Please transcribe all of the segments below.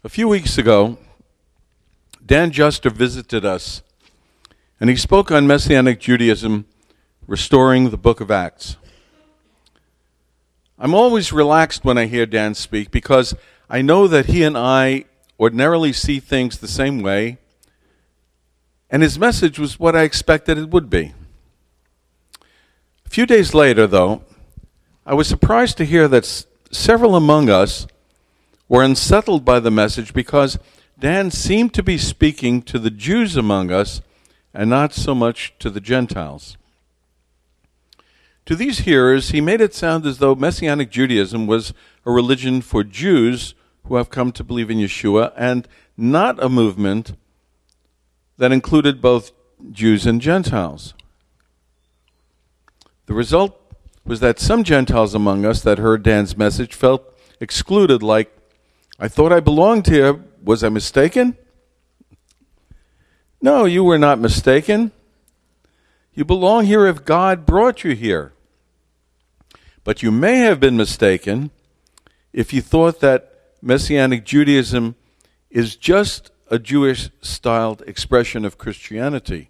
A few weeks ago, Dan Juster visited us, and he spoke on Messianic Judaism, restoring the book of Acts. I'm always relaxed when I hear Dan speak because I know that he and I ordinarily see things the same way, and his message was what I expected it would be. A few days later, though, I was surprised to hear that several among us were unsettled by the message because Dan seemed to be speaking to the Jews among us and not so much to the Gentiles. To these hearers, he made it sound as though Messianic Judaism was a religion for Jews who have come to believe in Yeshua and not a movement that included both Jews and Gentiles. The result was that some Gentiles among us that heard Dan's message felt excluded, like, I thought I belonged here. Was I mistaken? No, you were not mistaken. You belong here if God brought you here. But you may have been mistaken if you thought that Messianic Judaism is just a Jewish-styled expression of Christianity.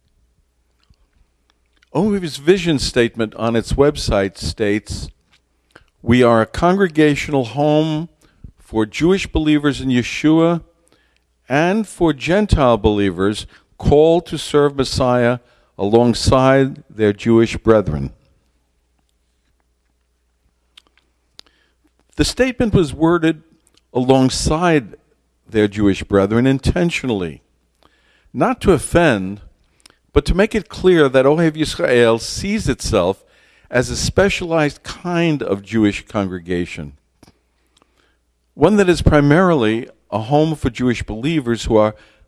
OHAV's vision statement on its website states, "We are a congregational home for Jewish believers in Yeshua and for Gentile believers called to serve Messiah alongside their Jewish brethren." The statement was worded alongside their Jewish brethren intentionally, not to offend, but to make it clear that Ohev Yisrael sees itself as a specialized kind of Jewish congregation, one that is primarily a home for Jewish believers who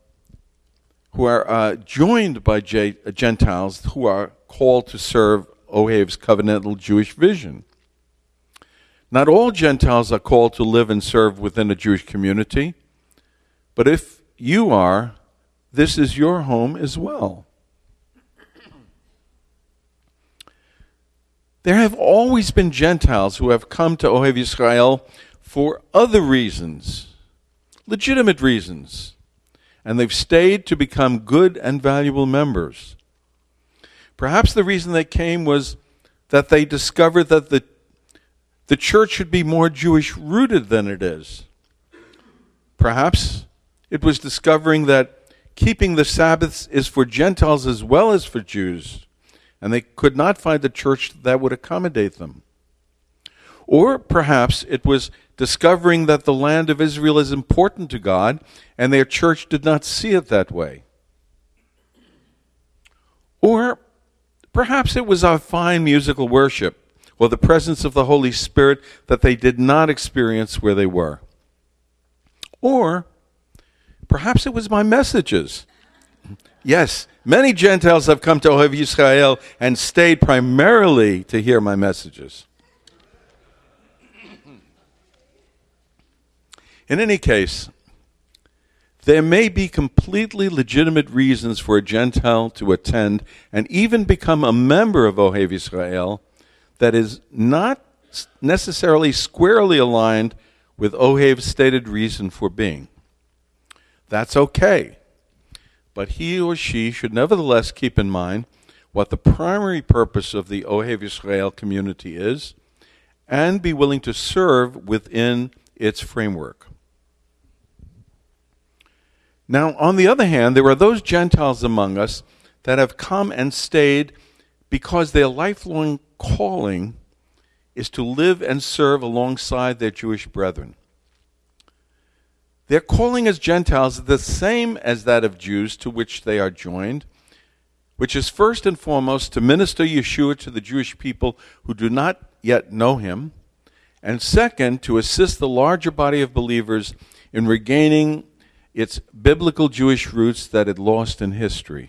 are joined by Gentiles who are called to serve Ohev's covenantal Jewish vision. Not all Gentiles are called to live and serve within a Jewish community, but if you are, this is your home as well. There have always been Gentiles who have come to Ohev Yisrael for other reasons, legitimate reasons, and they've stayed to become good and valuable members. Perhaps the reason they came was that they discovered that the church should be more Jewish-rooted than it is. Perhaps it was discovering that keeping the Sabbaths is for Gentiles as well as for Jews, and they could not find a church that would accommodate them. Or perhaps it was discovering that the land of Israel is important to God, and their church did not see it that way. Or perhaps it was our fine musical worship, or the presence of the Holy Spirit that they did not experience where they were. Or perhaps it was my messages. Yes, many Gentiles have come to Ohev Yisrael and stayed primarily to hear my messages. In any case, there may be completely legitimate reasons for a Gentile to attend and even become a member of Ohev Yisrael that is not necessarily squarely aligned with Ohev's stated reason for being. That's okay. But he or she should nevertheless keep in mind what the primary purpose of the Ohev Yisrael community is and be willing to serve within its framework. Now, on the other hand, there are those Gentiles among us that have come and stayed because their lifelong calling is to live and serve alongside their Jewish brethren. Their calling as Gentiles is the same as that of Jews to which they are joined, which is first and foremost to minister Yeshua to the Jewish people who do not yet know him, and second, to assist the larger body of believers in regaining its biblical Jewish roots that it lost in history.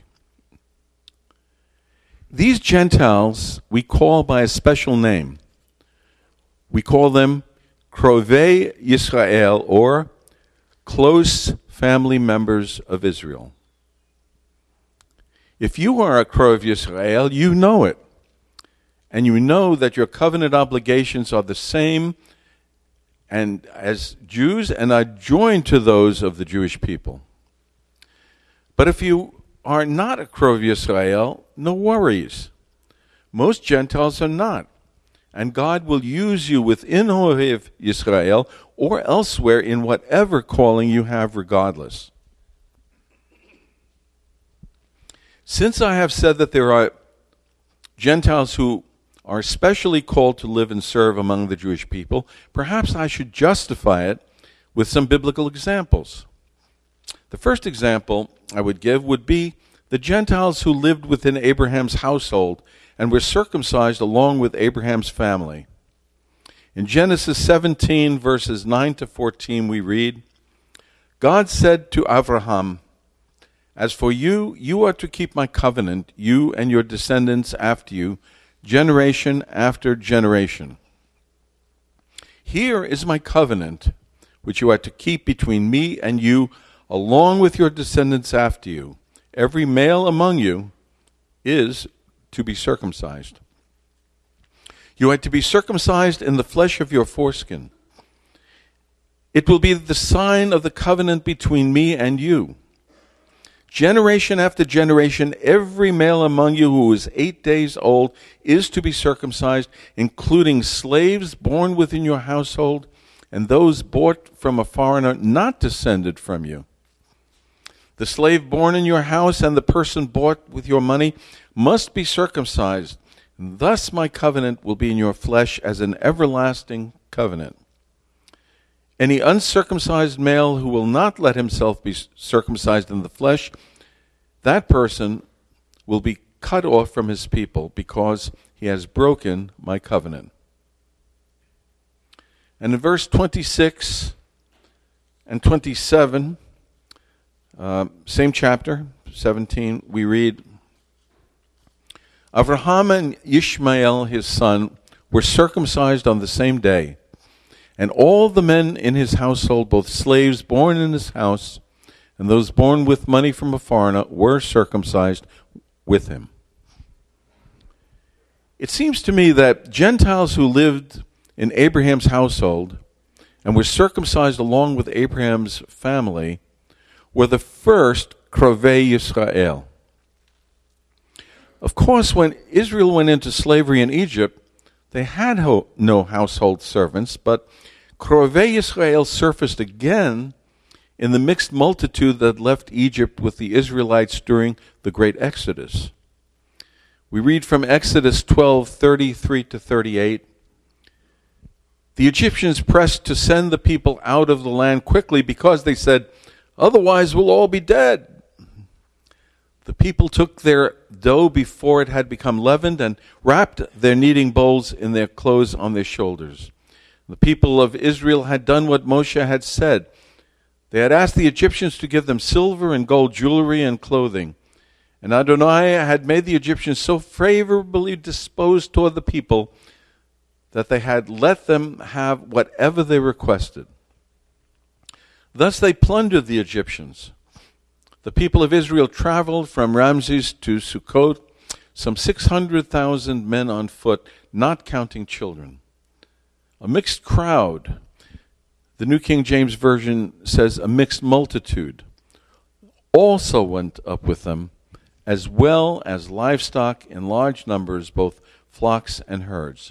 These Gentiles we call by a special name. We call them Krovei Yisrael, or close family members of Israel. If you are a Krov Yisrael, you know it. And you know that your covenant obligations are the same and as Jews and are joined to those of the Jewish people. But if you are not a Krov Yisrael, no worries. Most Gentiles are not. And God will use you within Ohev Yisrael or elsewhere in whatever calling you have regardless. Since I have said that there are Gentiles who are especially called to live and serve among the Jewish people, perhaps I should justify it with some biblical examples. The first example I would give would be the Gentiles who lived within Abraham's household and were circumcised along with Abraham's family. In Genesis 17, verses 9 to 14, we read, God said to Abraham, as for you, you are to keep my covenant, you and your descendants after you, generation after generation. Here is my covenant, which you are to keep between me and you, along with your descendants after you. Every male among you is to be circumcised. You are to be circumcised in the flesh of your foreskin. It will be the sign of the covenant between me and you. Generation after generation, every male among you who is 8 days old is to be circumcised, including slaves born within your household and those bought from a foreigner not descended from you. The slave born in your house and the person bought with your money must be circumcised. And thus my covenant will be in your flesh as an everlasting covenant. Any uncircumcised male who will not let himself be circumcised in the flesh, that person will be cut off from his people because he has broken my covenant. And in verse 26 and 27, same chapter, 17, we read, Avraham and Ishmael, his son, were circumcised on the same day. And all the men in his household, both slaves born in his house and those born with money from a foreigner, were circumcised with him. It seems to me that Gentiles who lived in Abraham's household and were circumcised along with Abraham's family were the first Krovei Yisrael. Of course, when Israel went into slavery in Egypt, they had no household servants, but Krovei Yisrael surfaced again in the mixed multitude that left Egypt with the Israelites during the Great Exodus. We read from Exodus 12:33 to 38. The Egyptians pressed to send the people out of the land quickly because they said, otherwise we'll all be dead. The people took their dough before it had become leavened and wrapped their kneading bowls in their clothes on their shoulders. The people of Israel had done what Moshe had said. They had asked the Egyptians to give them silver and gold jewelry and clothing. And Adonai had made the Egyptians so favorably disposed toward the people that they had let them have whatever they requested. Thus they plundered the Egyptians. The people of Israel traveled from Ramses to Sukkot, some 600,000 men on foot, not counting children. A mixed crowd. The New King James Version says a mixed multitude also went up with them, as well as livestock in large numbers, both flocks and herds.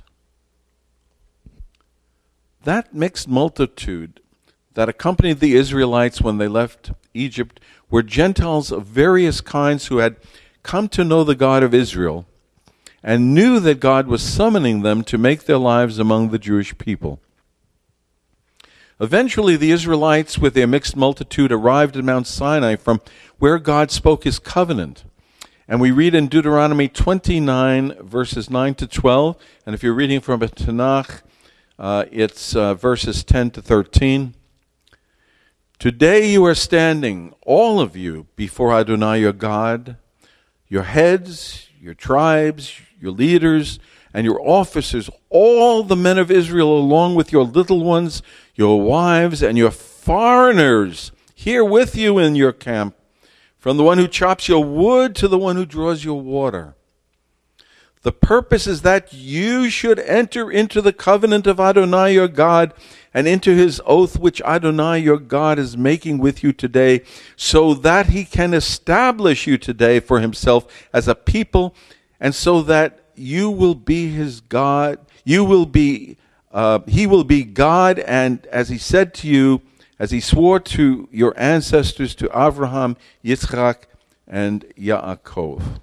That mixed multitude that accompanied the Israelites when they left Egypt were Gentiles of various kinds who had come to know the God of Israel and knew that God was summoning them to make their lives among the Jewish people. Eventually, the Israelites, with their mixed multitude, arrived at Mount Sinai, from where God spoke his covenant. And we read in Deuteronomy 29, verses 9 to 12, and if you're reading from a Tanakh, it's verses 10 to 13. Today you are standing, all of you, before Adonai your God, your heads, your tribes, your leaders, and your officers, all the men of Israel, along with your little ones, your wives, and your foreigners here with you in your camp, from the one who chops your wood to the one who draws your water. The purpose is that you should enter into the covenant of Adonai your God and into his oath which Adonai your God is making with you today, so that he can establish you today for himself as a people, and so that you will be his God. He will be God, and as he said to you, as he swore to your ancestors, to Abraham, Yitzchak, and Yaakov.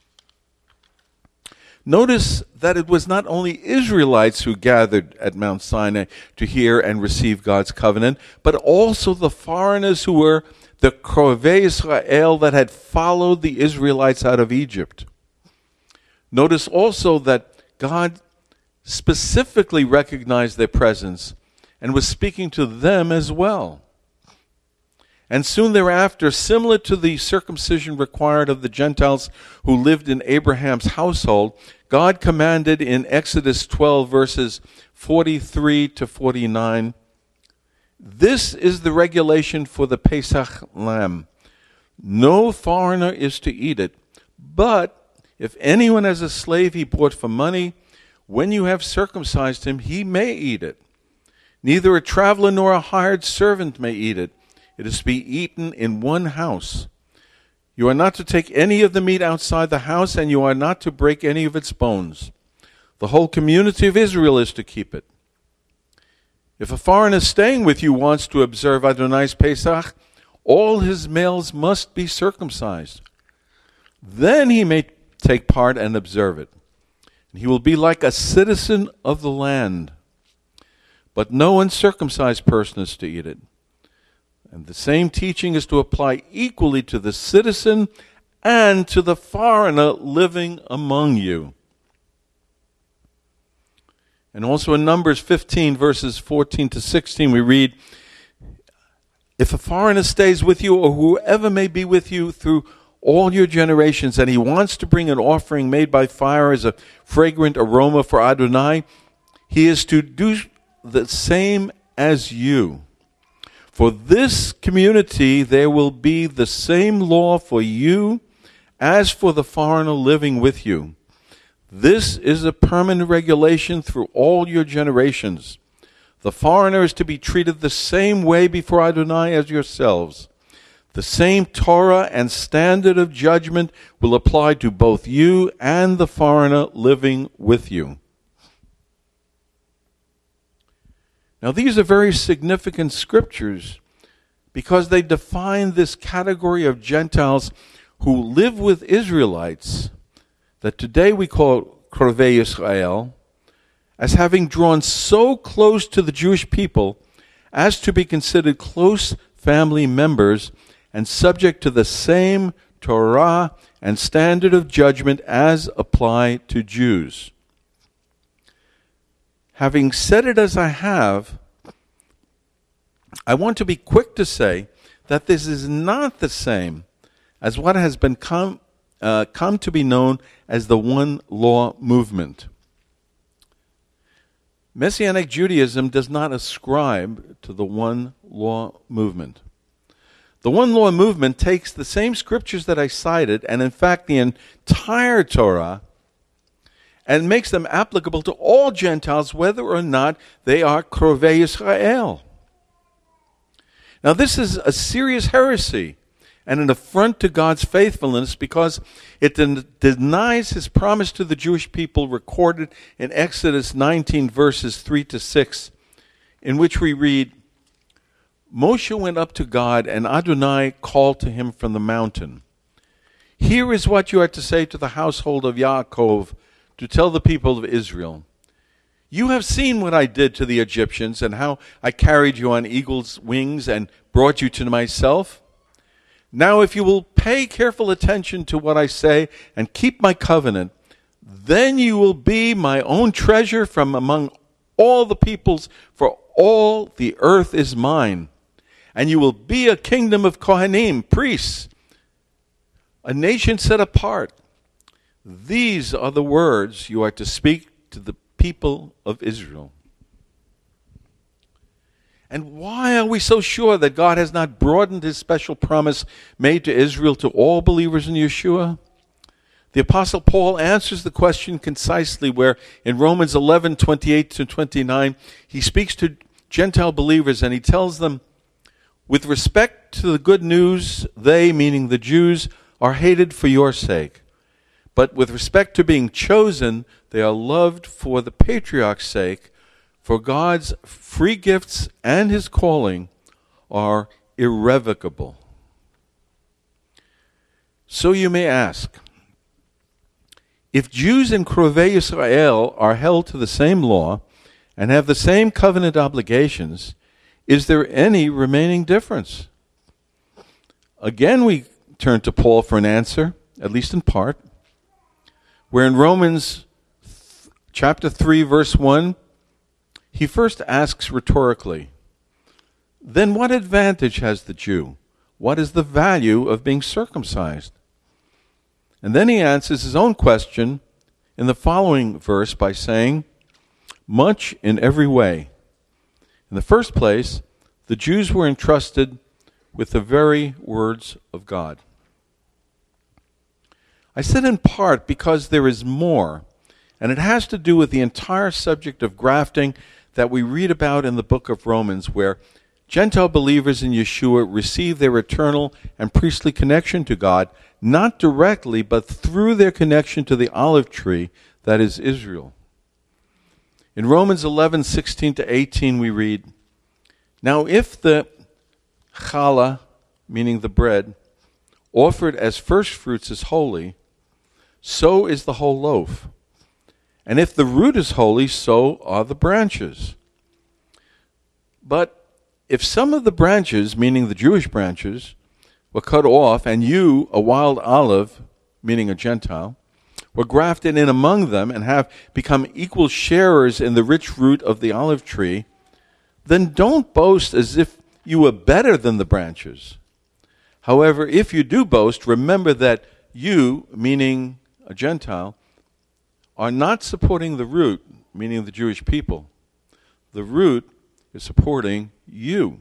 Notice that it was not only Israelites who gathered at Mount Sinai to hear and receive God's covenant, but also the foreigners who were the Krovei Israel that had followed the Israelites out of Egypt. Notice also that God specifically recognized their presence and was speaking to them as well. And soon thereafter, similar to the circumcision required of the Gentiles who lived in Abraham's household, God commanded in Exodus 12, verses 43 to 49, "This is the regulation for the Pesach lamb. No foreigner is to eat it, but if anyone has a slave he bought for money, when you have circumcised him, he may eat it. Neither a traveler nor a hired servant may eat it. It is to be eaten in one house. You are not to take any of the meat outside the house, and you are not to break any of its bones. The whole community of Israel is to keep it. If a foreigner staying with you wants to observe Adonai's Pesach, all his males must be circumcised. Then he may take part and observe it. And he will be like a citizen of the land. But no uncircumcised person is to eat it. And the same teaching is to apply equally to the citizen and to the foreigner living among you." And also in Numbers 15, verses 14 to 16, we read, "If a foreigner stays with you, or whoever may be with you through all your generations, and he wants to bring an offering made by fire as a fragrant aroma for Adonai, he is to do the same as you. For this community there will be the same law for you as for the foreigner living with you. This is a permanent regulation through all your generations. The foreigner is to be treated the same way before Adonai as yourselves. The same Torah and standard of judgment will apply to both you and the foreigner living with you." Now, these are very significant scriptures because they define this category of Gentiles who live with Israelites that today we call Krovei Israel, as having drawn so close to the Jewish people as to be considered close family members and subject to the same Torah and standard of judgment as apply to Jews. Having said it as I have, I want to be quick to say that this is not the same as what has been come to be known as the One Law movement. Messianic Judaism does not ascribe to the One Law movement. The One Law movement takes the same scriptures that I cited, and in fact the entire Torah, and makes them applicable to all Gentiles, whether or not they are Krovei Israel. Now this is a serious heresy and an affront to God's faithfulness because it denies his promise to the Jewish people recorded in Exodus 19 verses 3 to 6, in which we read, Moshe went up to God, and Adonai called to him from the mountain. Here is what you are to say to the household of Yaakov, to tell the people of Israel. You have seen what I did to the Egyptians and how I carried you on eagle's wings and brought you to myself. Now if you will pay careful attention to what I say and keep my covenant, then you will be my own treasure from among all the peoples, for all the earth is mine. And you will be a kingdom of Kohanim, priests, a nation set apart. These are the words you are to speak to the people of Israel. And why are we so sure that God has not broadened his special promise made to Israel to all believers in Yeshua? The Apostle Paul answers the question concisely, where in Romans 11:28-29, he speaks to Gentile believers and he tells them, with respect to the good news, they, meaning the Jews, are hated for your sake. But with respect to being chosen, they are loved for the patriarch's sake, for God's free gifts and his calling are irrevocable. So you may ask, if Jews in Krovei Yisrael are held to the same law and have the same covenant obligations, is there any remaining difference? Again, we turn to Paul for an answer, at least in part, where in Romans chapter 3, verse 1, he first asks rhetorically, then what advantage has the Jew? What is the value of being circumcised? And then he answers his own question in the following verse by saying, much in every way. In the first place, the Jews were entrusted with the very words of God. I said in part because there is more, and it has to do with the entire subject of grafting that we read about in the book of Romans, where Gentile believers in Yeshua receive their eternal and priestly connection to God, not directly, but through their connection to the olive tree, that is Israel. In Romans 11:16-18 we read, now if the challah, meaning the bread, offered as first fruits is holy, so is the whole loaf. And if the root is holy, so are the branches. But if some of the branches, meaning the Jewish branches, were cut off, and you, a wild olive, meaning a Gentile, were grafted in among them and have become equal sharers in the rich root of the olive tree, then don't boast as if you were better than the branches. However, if you do boast, remember that you, meaning a Gentile, are not supporting the root, meaning the Jewish people. The root is supporting you.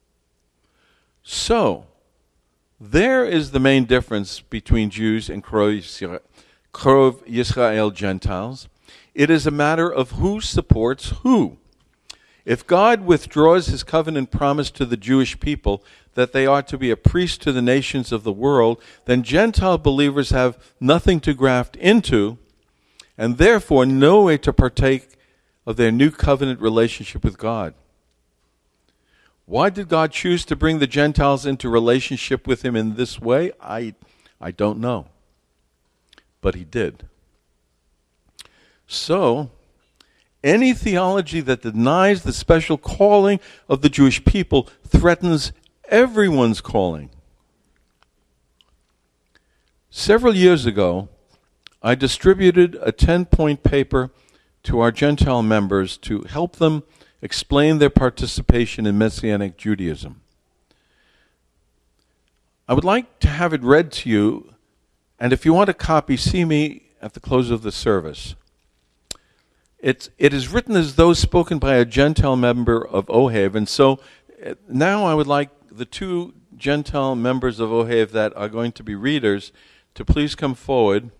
So, there is the main difference between Jews and Krov Yisrael Gentiles. It is a matter of who supports who. If God withdraws his covenant promise to the Jewish people that they are to be a priest to the nations of the world, then Gentile believers have nothing to graft into, and therefore no way to partake of their new covenant relationship with God. Why did God choose to bring the Gentiles into relationship with him in this way? I don't know. But he did. So, any theology that denies the special calling of the Jewish people threatens everyone's calling. Several years ago, I distributed a 10-point paper to our Gentile members to help them explain their participation in Messianic Judaism. I would like to have it read to you, and if you want a copy, see me at the close of the service. It is written as though spoken by a Gentile member of OHAV, and so now I would like the two Gentile members of OHAV that are going to be readers to please come forward,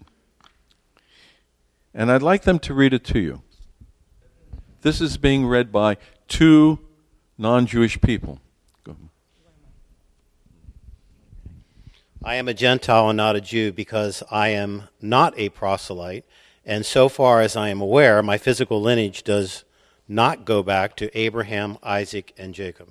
and I'd like them to read it to you. This is being read by two non-Jewish people. Go ahead. I am a Gentile and not a Jew because I am not a proselyte, and so far as I am aware, my physical lineage does not go back to Abraham, Isaac, and Jacob.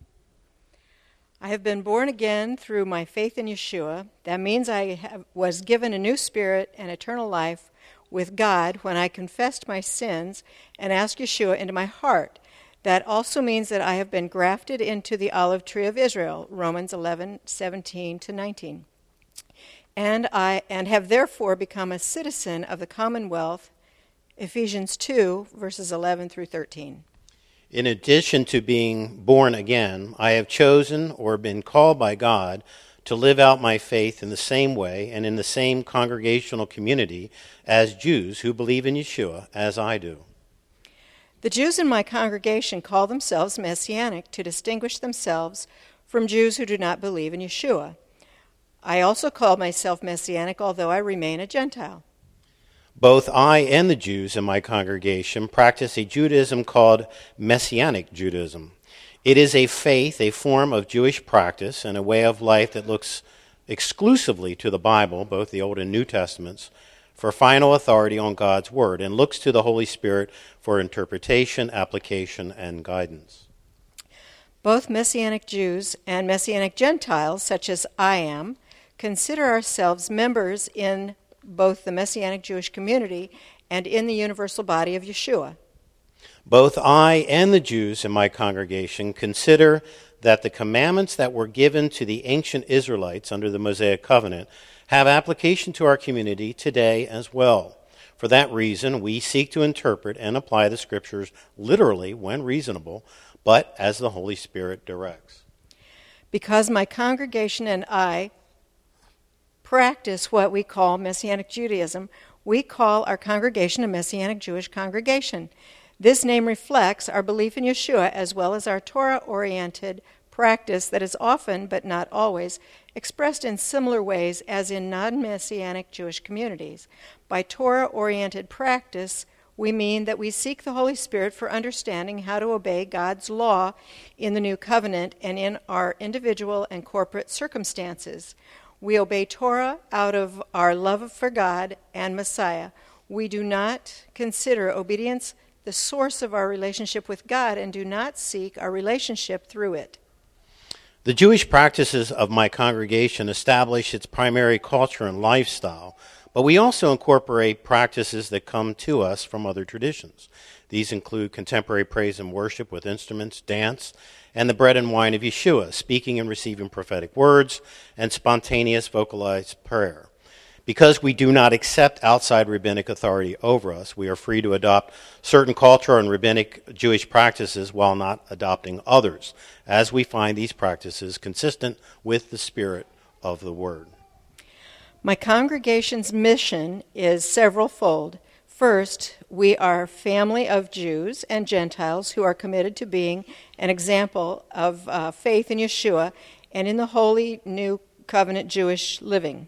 I have been born again through my faith in Yeshua. That means I was given a new spirit and eternal life with God when I confessed my sins and asked Yeshua into my heart. That also means that I have been grafted into the olive tree of Israel, Romans 11:17-19. And have therefore become a citizen of the Commonwealth, Ephesians 2, verses 11 through 13. In addition to being born again, I have chosen or been called by God to live out my faith in the same way and in the same congregational community as Jews who believe in Yeshua, as I do. The Jews in my congregation call themselves Messianic to distinguish themselves from Jews who do not believe in Yeshua. I also call myself Messianic, although I remain a Gentile. Both I and the Jews in my congregation practice a Judaism called Messianic Judaism. It is a faith, a form of Jewish practice, and a way of life that looks exclusively to the Bible, both the Old and New Testaments, for final authority on God's Word, and looks to the Holy Spirit for interpretation, application, and guidance. Both Messianic Jews and Messianic Gentiles, such as I am, consider ourselves members in both the Messianic Jewish community and in the universal body of Yeshua. Both I and the Jews in my congregation consider that the commandments that were given to the ancient Israelites under the Mosaic covenant have application to our community today as well. For that reason, we seek to interpret and apply the Scriptures literally when reasonable, but as the Holy Spirit directs. Because my congregation and I practice what we call Messianic Judaism, we call our congregation a Messianic Jewish congregation. This name reflects our belief in Yeshua as well as our Torah-oriented practice that is often, but not always, expressed in similar ways as in non-Messianic Jewish communities. By Torah-oriented practice, we mean that we seek the Holy Spirit for understanding how to obey God's law in the New Covenant and in our individual and corporate circumstances. We obey Torah out of our love for God and Messiah. We do not consider obedience the source of our relationship with God and do not seek our relationship through it. The Jewish practices of my congregation establish its primary culture and lifestyle, but we also incorporate practices that come to us from other traditions. These include contemporary praise and worship with instruments, dance, and the bread and wine of Yeshua, speaking and receiving prophetic words, and spontaneous vocalized prayer. Because we do not accept outside rabbinic authority over us, we are free to adopt certain cultural and rabbinic Jewish practices while not adopting others, as we find these practices consistent with the spirit of the Word. My congregation's mission is several-fold. First, we are a family of Jews and Gentiles who are committed to being an example of faith in Yeshua and in the Holy New Covenant Jewish living.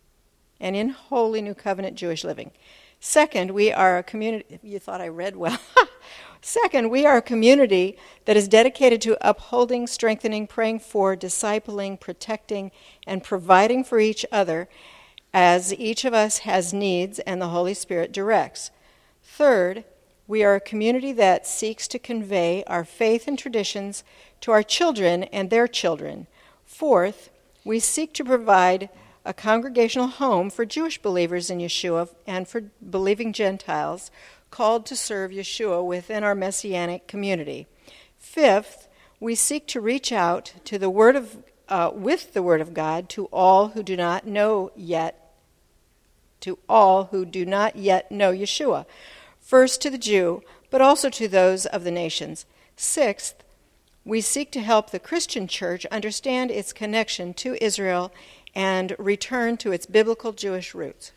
Second, we are a community. You thought I read well. Second, we are a community that is dedicated to upholding, strengthening, praying for, discipling, protecting, and providing for each other as each of us has needs and the Holy Spirit directs. Third, we are a community that seeks to convey our faith and traditions to our children and their children. Fourth, we seek to provide a congregational home for Jewish believers in Yeshua and for believing Gentiles called to serve Yeshua within our Messianic community. Fifth, we seek to reach out to the with the Word of God to all who do not yet know Yeshua. First to the Jew, but also to those of the nations. Sixth, we seek to help the Christian church understand its connection to Israel and return to its biblical Jewish roots.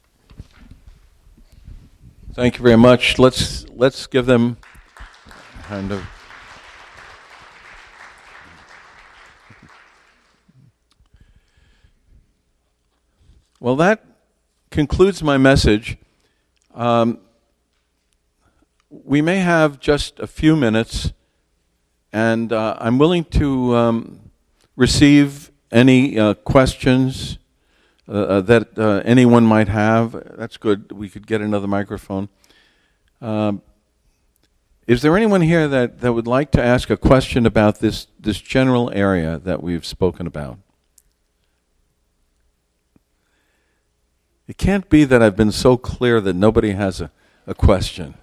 Thank you very much. Let's give them kind of. Well, that concludes my message. We may have just a few minutes, and I'm willing to receive any questions that anyone might have. That's good. We could get another microphone. Is there anyone here that would like to ask a question about this general area that we've spoken about? It can't be that I've been so clear that nobody has a question.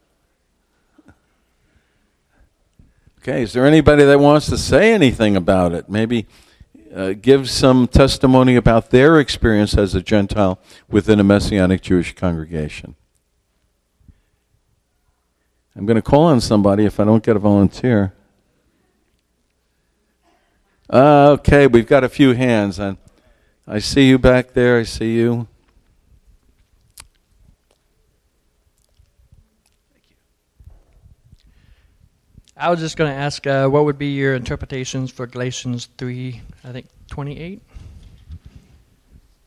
Okay, is there anybody that wants to say anything about it? Maybe give some testimony about their experience as a Gentile within a Messianic Jewish congregation. I'm going to call on somebody if I don't get a volunteer. Okay, we've got a few hands. I see you back there. I see you. I was just going to ask, what would be your interpretations for Galatians 3, I think, 28?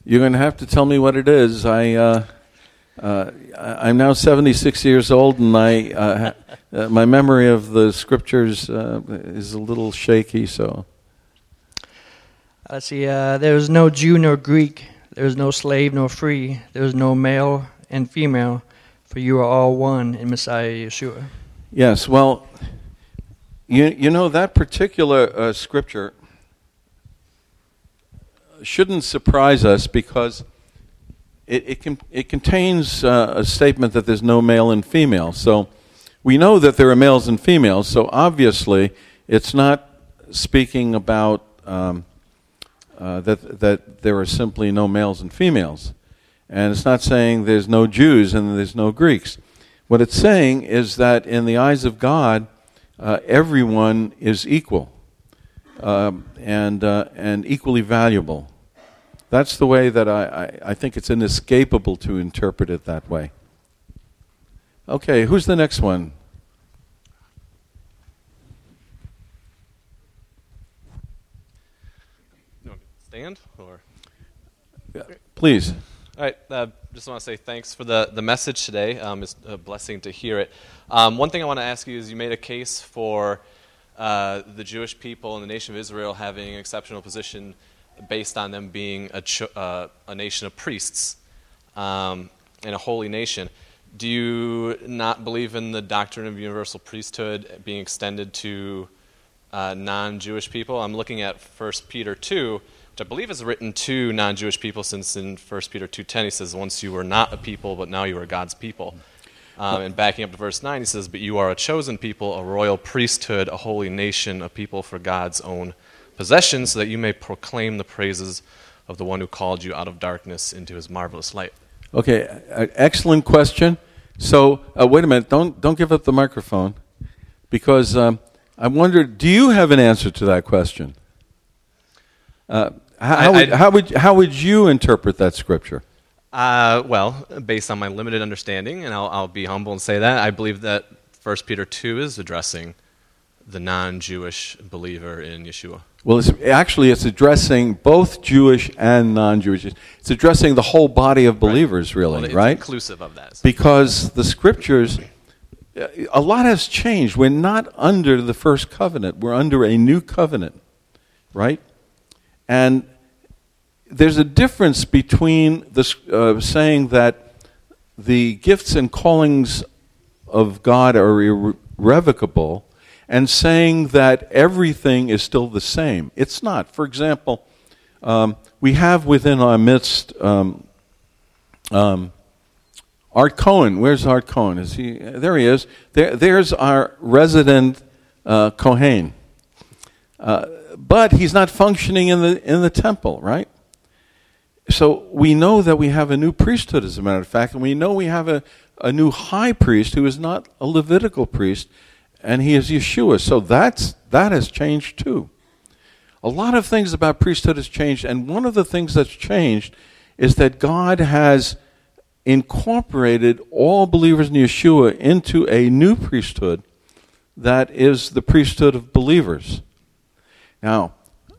You're going to have to tell me what it is. I'm now 76 years old, and my memory of the scriptures is a little shaky. So, Let's see. There is no Jew nor Greek. There is no slave nor free. There is no male and female, for you are all one in Messiah Yeshua. yes, well, you know that particular scripture shouldn't surprise us because it contains a statement that there's no male and female. So we know that there are males and females. So obviously, it's not speaking about that there are simply no males and females, and it's not saying there's no Jews and there's no Greeks. What it's saying is that in the eyes of God, everyone is equal and equally valuable. That's the way that I think it's inescapable to interpret it that way. Okay, who's the next one? Stand or? Please. All right, just want to say thanks for the message today. It's a blessing to hear it. One thing I want to ask you is you made a case for the Jewish people and the nation of Israel having an exceptional position based on them being a nation of priests and a holy nation. Do you not believe in the doctrine of universal priesthood being extended to non-Jewish people? I'm looking at 1 Peter 2, which I believe is written to non-Jewish people, since in 1 Peter 2:10 he says, once you were not a people, but now you are God's people. And backing up to verse 9, he says, but you are a chosen people, a royal priesthood, a holy nation, a people for God's own possession, so that you may proclaim the praises of the one who called you out of darkness into his marvelous light. Okay, excellent question. So, wait a minute, don't give up the microphone, because I wondered, do you have an answer to that question? How would you interpret that scripture? Well, based on my limited understanding, and I'll be humble and say that, I believe that 1 Peter 2 is addressing the non-Jewish believer in Yeshua. Well, it's addressing both Jewish and non-Jewish. It's addressing the whole body of believers, really, well, it's right? Inclusive of that. Because the scriptures, a lot has changed. We're not under the first covenant. We're under a new covenant, right? And there's a difference between saying that the gifts and callings of God are irrevocable and saying that everything is still the same. It's not. For example, we have within our midst Art Cohen. Where's Art Cohen? Is he? There he is. There's our resident Kohen. But he's not functioning in the temple, right? So we know that we have a new priesthood, as a matter of fact, and we know we have a new high priest who is not a Levitical priest, and he is Yeshua. So that has changed too. A lot of things about priesthood has changed, and one of the things that's changed is that God has incorporated all believers in Yeshua into a new priesthood that is the priesthood of believers. Now,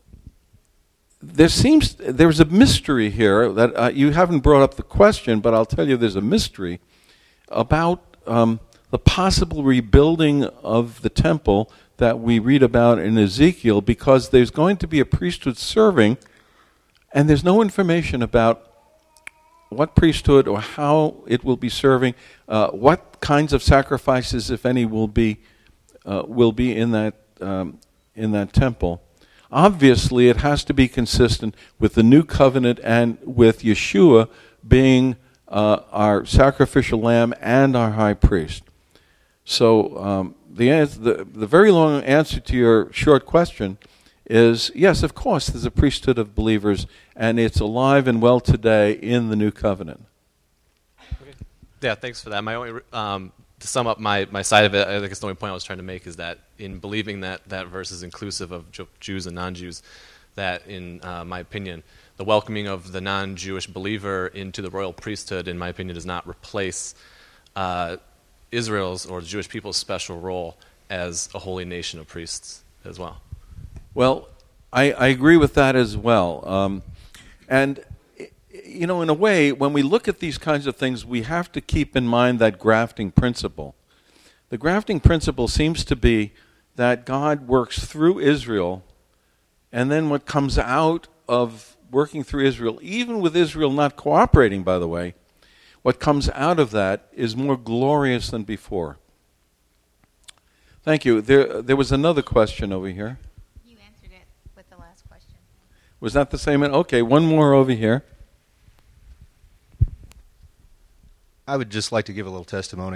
there's a mystery here that you haven't brought up the question, but I'll tell you there's a mystery about the possible rebuilding of the temple that we read about in Ezekiel, because there's going to be a priesthood serving, and there's no information about what priesthood or how it will be serving, what kinds of sacrifices, if any, will be in that temple. Obviously, it has to be consistent with the new covenant and with Yeshua being our sacrificial lamb and our high priest. So the very long answer to your short question is yes, of course, there's a priesthood of believers, and it's alive and well today in the new covenant. Okay. Yeah, thanks for that. My only to sum up my side of it, I guess the only point I was trying to make is that in believing that verse is inclusive of Jews and non-Jews, that in my opinion, the welcoming of the non-Jewish believer into the royal priesthood, in my opinion, does not replace Israel's or the Jewish people's special role as a holy nation of priests as well. Well, I agree with that as well. And in a way, when we look at these kinds of things, we have to keep in mind that grafting principle. The grafting principle seems to be that God works through Israel, and then what comes out of working through Israel, even with Israel not cooperating, by the way, what comes out of that is more glorious than before. Thank you. There was another question over here. You answered it with the last question. Was that the same? Okay, one more over here. I would just like to give a little testimony.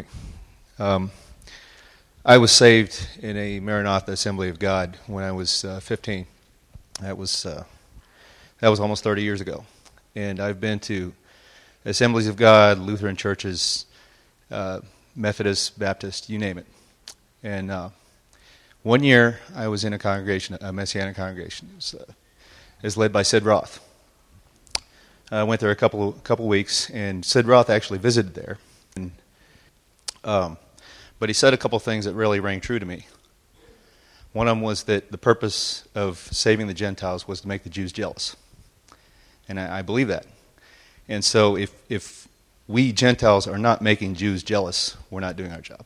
I was saved in a Maranatha Assembly of God when I was 15. That was almost 30 years ago. And I've been to Assemblies of God, Lutheran churches, Methodist, Baptist, you name it. And 1 year I was in a congregation, a Messianic congregation. It was led by Sid Roth. I went there a couple weeks, and Sid Roth actually visited there. And, but he said a couple things that really rang true to me. One of them was that the purpose of saving the Gentiles was to make the Jews jealous. And I believe that. And so if we Gentiles are not making Jews jealous, we're not doing our job.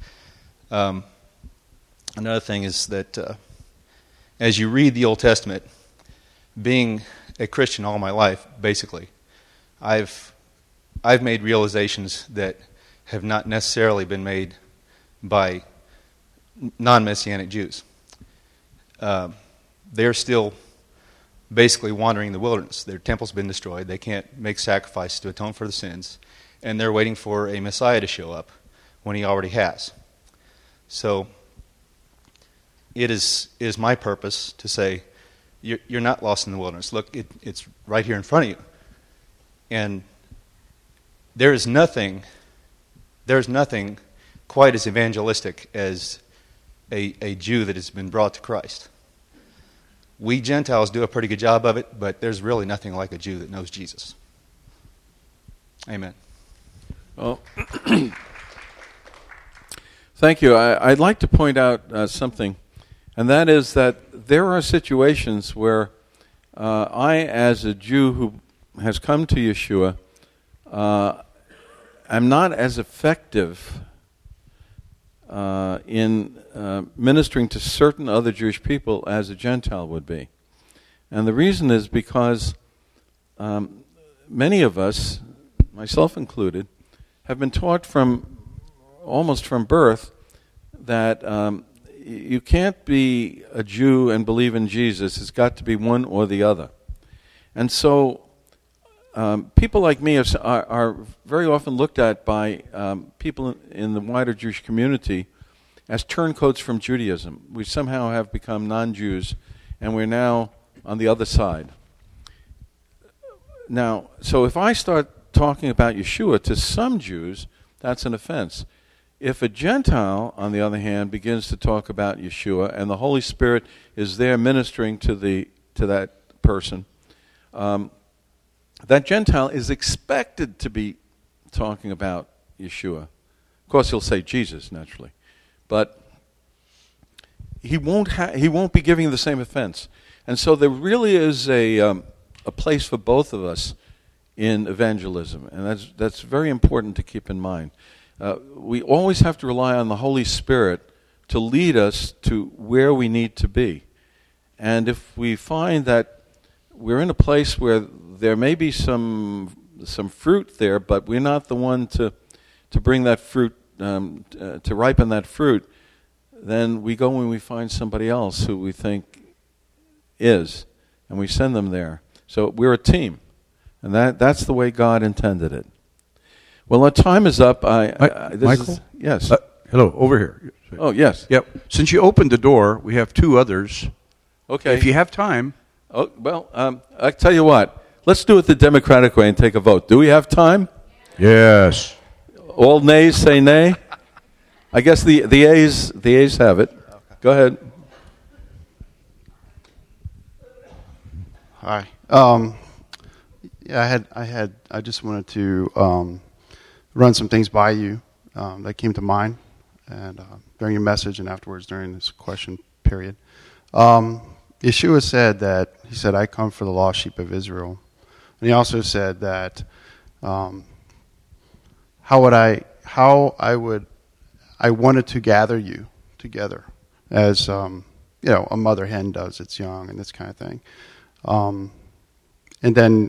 Another thing is that as you read the Old Testament, being a Christian all my life, basically, I've made realizations that have not necessarily been made by non-Messianic Jews. They're still basically wandering in the wilderness. Their temple's been destroyed. They can't make sacrifices to atone for the sins. And they're waiting for a Messiah to show up when he already has. So it is my purpose to say, you're not lost in the wilderness. Look, it's right here in front of you. And there is nothing quite as evangelistic as a Jew that has been brought to Christ. We Gentiles do a pretty good job of it, but there's really nothing like a Jew that knows Jesus. Amen. Well, thank you. I'd like to point out something, and that is that there are situations where I, as a Jew who has come to Yeshua, am not as effective in ministering to certain other Jewish people as a Gentile would be. And the reason is because many of us, myself included, have been taught almost from birth that you can't be a Jew and believe in Jesus. It's got to be one or the other. And so people like me are very often looked at by people in the wider Jewish community as turncoats from Judaism. We somehow have become non-Jews, and we're now on the other side. Now, so if I start talking about Yeshua to some Jews, that's an offense. If a Gentile, on the other hand, begins to talk about Yeshua, and the Holy Spirit is there ministering to that person, that Gentile is expected to be talking about Yeshua. Of course, he'll say Jesus, naturally. But he won't be giving the same offense. And so there really is a place for both of us in evangelism. And that's very important to keep in mind. We always have to rely on the Holy Spirit to lead us to where we need to be. And if we find that we're in a place where there may be some fruit there, but we're not the one to bring that fruit, to ripen that fruit, then we go and we find somebody else who we think is, and we send them there. So we're a team, and that's the way God intended it. Well, our time is up. Michael? Yes. Hello, over here. Oh, yes. Yep. Since you opened the door, we have two others. Okay. If you have time. Oh, well, I tell you what. Let's do it the democratic way and take a vote. Do we have time? Yes. All nays say nay. I guess the A's have it. Okay. Go ahead. Hi. I just wanted to run some things by you that came to mind, and during your message and afterwards during this question period. Yeshua said, I come for the lost sheep of Israel. And he also said that I wanted to gather you together as a mother hen does its young and this kind of thing. And then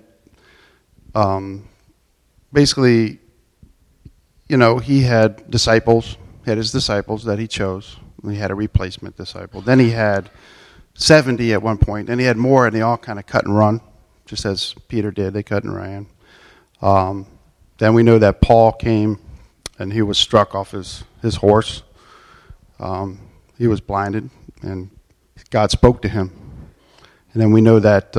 basically, he had disciples. He had his disciples that he chose. He had a replacement disciple. Then he had 70 at one point. Then he had more, and they all kind of cut and run, just as Peter did. They cut and ran. Then we know that Paul came, and he was struck off his horse. He was blinded, and God spoke to him. And then we know that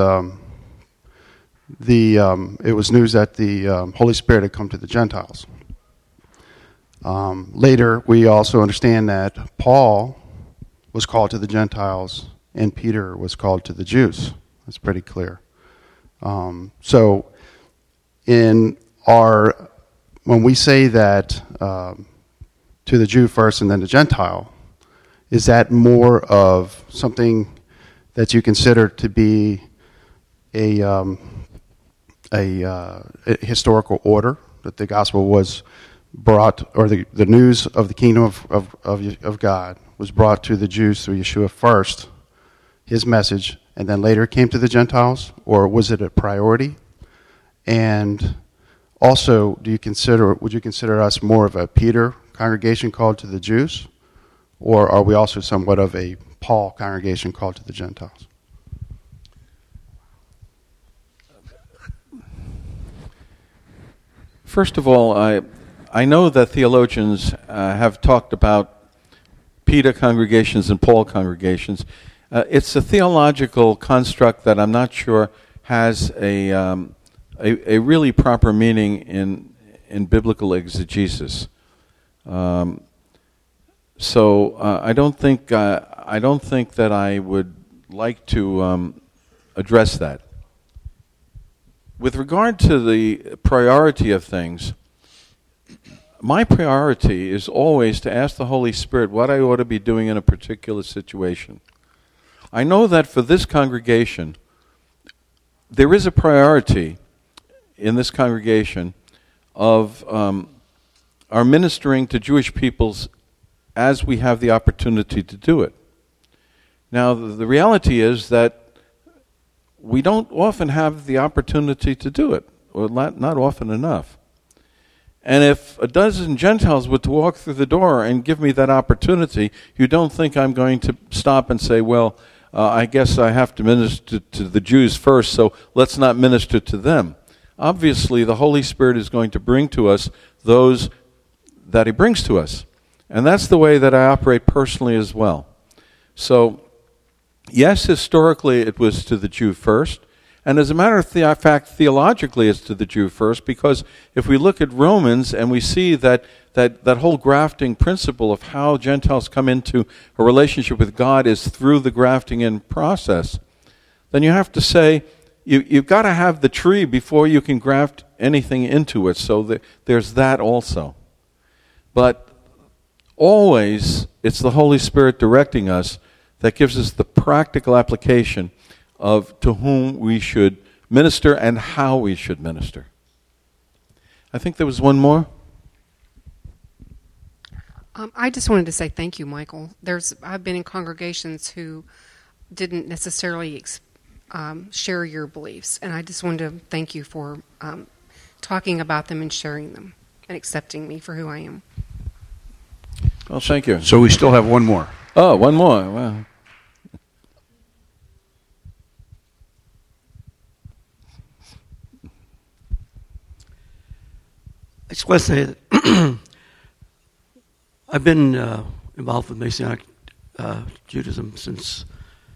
it was news that the Holy Spirit had come to the Gentiles. Later, we also understand that Paul was called to the Gentiles and Peter was called to the Jews. That's pretty clear. So, when we say that to the Jew first and then the Gentile, is that more of something that you consider to be a historical order, that the gospel was brought, or the news of the kingdom of God was brought to the Jews through Yeshua first, his message, and then later came to the Gentiles, or was it a priority? And also, would you consider us more of a Peter congregation called to the Jews, or are we also somewhat of a Paul congregation called to the Gentiles? First of all, I know that theologians have talked about Peter congregations and Paul congregations. It's a theological construct that I'm not sure has a really proper meaning in biblical exegesis. So I don't think that I would like to address that. With regard to the priority of things, my priority is always to ask the Holy Spirit what I ought to be doing in a particular situation. I know that for this congregation, there is a priority in this congregation of our ministering to Jewish peoples as we have the opportunity to do it. Now, the reality is that we don't often have the opportunity to do it, or not often enough. And if a dozen Gentiles were to walk through the door and give me that opportunity, you don't think I'm going to stop and say, well, I guess I have to minister to the Jews first, so let's not minister to them. Obviously, the Holy Spirit is going to bring to us those that he brings to us. And that's the way that I operate personally as well. So, yes, historically it was to the Jew first. And as a matter of fact, theologically it's to the Jew first, because if we look at Romans and we see that whole grafting principle of how Gentiles come into a relationship with God is through the grafting in process, then you have to say, you've got to have the tree before you can graft anything into it. So there's that also. But always it's the Holy Spirit directing us that gives us the practical application of to whom we should minister and how we should minister. I think there was one more. I just wanted to say thank you, Michael. I've been in congregations who didn't necessarily share your beliefs, and I just wanted to thank you for talking about them and sharing them and accepting me for who I am. Well, thank you. So we still have one more. Oh, one more. Wow. I just want to say that I've been involved with Messianic Judaism since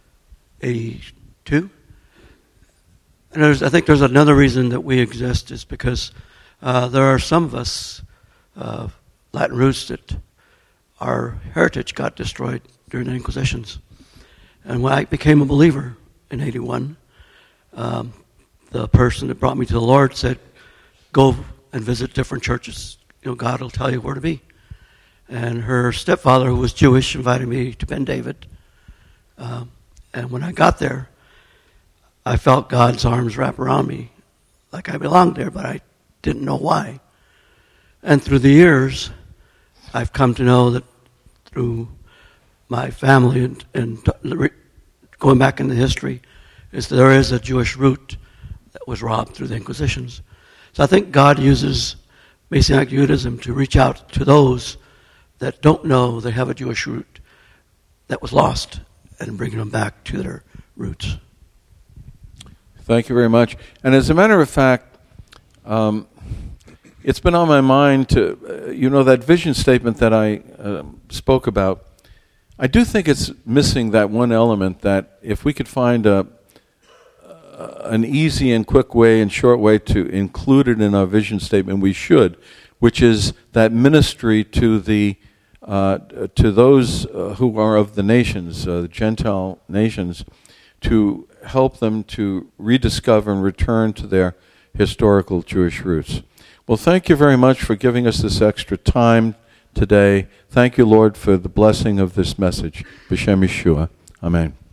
'82. And I think there's another reason that we exist is because there are some of us, Latin roots, that our heritage got destroyed during the Inquisitions. And when I became a believer in '81, the person that brought me to the Lord said, go and visit different churches. God will tell you where to be. And her stepfather, who was Jewish, invited me to Ben David. And when I got there, I felt God's arms wrap around me like I belonged there, but I didn't know why. And through the years, I've come to know that through my family and going back into history, is that there is a Jewish root that was robbed through the Inquisitions. So I think God uses Messianic Judaism to reach out to those that don't know they have a Jewish root that was lost and bringing them back to their roots. Thank you very much. And as a matter of fact, it's been on my mind to, that vision statement that I spoke about. I do think it's missing that one element that if we could find an easy and quick way and short way to include it in our vision statement, we should, which is that ministry to those who are of the nations, the Gentile nations, to help them to rediscover and return to their historical Jewish roots. Well, thank you very much for giving us this extra time today. Thank you, Lord, for the blessing of this message. B'Shem Yeshua. Amen.